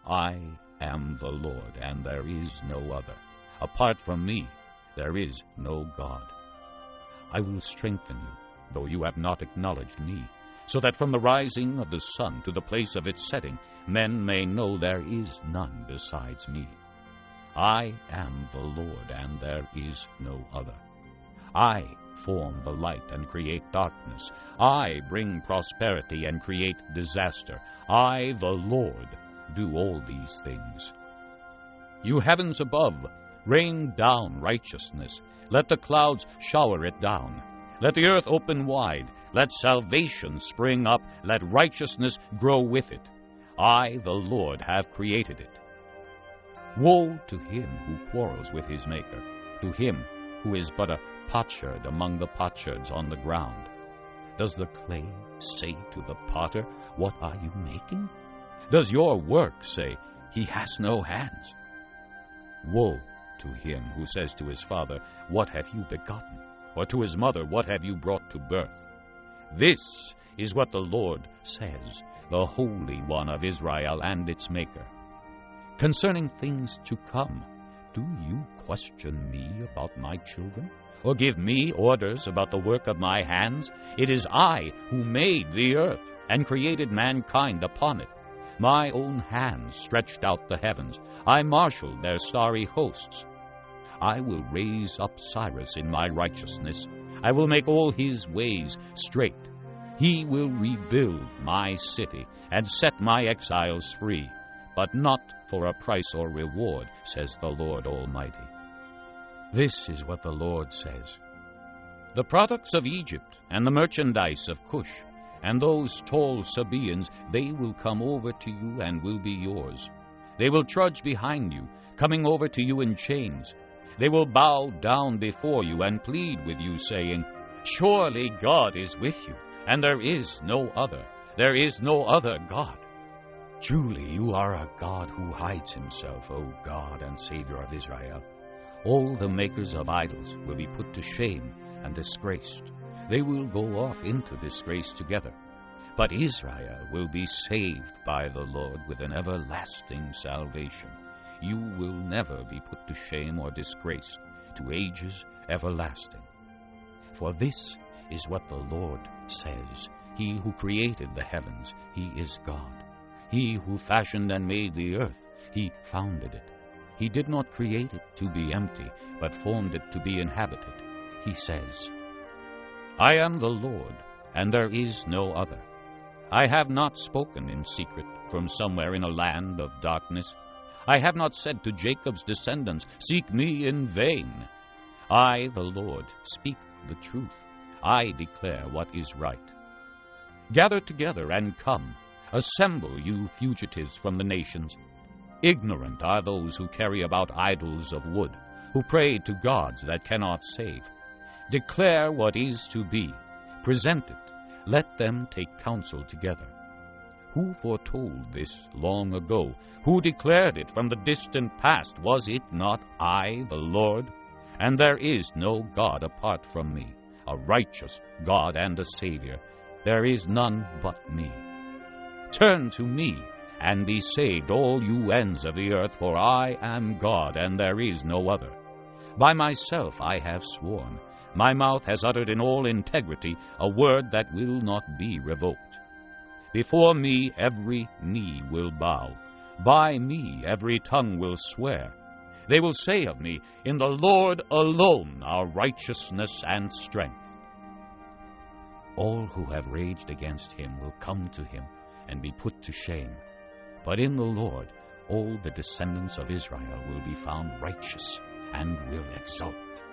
I am the Lord, and there is no other. Apart from me, there is no God. I will strengthen you, though you have not acknowledged me, so that from the rising of the sun to the place of its setting, men may know there is none besides me. I am the Lord, and there is no other. I form the light and create darkness. I bring prosperity and create disaster. I, the Lord, do all these things. You heavens above, rain down righteousness. Let the clouds shower it down. Let the earth open wide. Let salvation spring up. Let righteousness grow with it. I, the Lord, have created it. Woe to him who quarrels with his Maker, to him who is but a potsherd among the potsherds on the ground. Does the clay say to the potter, "What are you making?" Does your work say, "He has no hands"? Woe to him who says to his father, "What have you begotten?" Or to his mother, "What have you brought to birth?" This is what the Lord says, the Holy One of Israel and its Maker. Concerning things to come, do you question me about my children? Or give me orders about the work of my hands? It is I who made the earth and created mankind upon it. My own hands stretched out the heavens. I marshaled their starry hosts. I will raise up Cyrus in my righteousness. I will make all his ways straight. He will rebuild my city and set my exiles free, but not for a price or reward, says the Lord Almighty. This is what the Lord says. The products of Egypt and the merchandise of Cush and those tall Sabaeans, they will come over to you and will be yours. They will trudge behind you, coming over to you in chains. They will bow down before you and plead with you, saying, "Surely God is with you, and there is no other. There is no other God." Truly you are a God who hides himself, O God and Savior of Israel. All the makers of idols will be put to shame and disgraced. They will go off into disgrace together. But Israel will be saved by the Lord with an everlasting salvation. You will never be put to shame or disgrace to ages everlasting. For this is what the Lord says. He who created the heavens, he is God. He who fashioned and made the earth, he founded it. He did not create it to be empty, but formed it to be inhabited. He says, "I am the Lord, and there is no other. I have not spoken in secret from somewhere in a land of darkness. I have not said to Jacob's descendants, 'Seek me in vain.' I, the Lord, speak the truth. I declare what is right. Gather together and come. Assemble, you fugitives from the nations. Ignorant are those who carry about idols of wood, who pray to gods that cannot save. Declare what is to be. Present it. Let them take counsel together. Who foretold this long ago? Who declared it from the distant past? Was it not I, the Lord? And there is no God apart from me, a righteous God and a Savior. There is none but me. Turn to me and be saved, all you ends of the earth, for I am God, and there is no other. By myself I have sworn. My mouth has uttered in all integrity a word that will not be revoked. Before me every knee will bow. By me every tongue will swear. They will say of me, 'In the Lord alone are righteousness and strength.' All who have raged against him will come to him and be put to shame. But in the Lord all the descendants of Israel will be found righteous and will exult.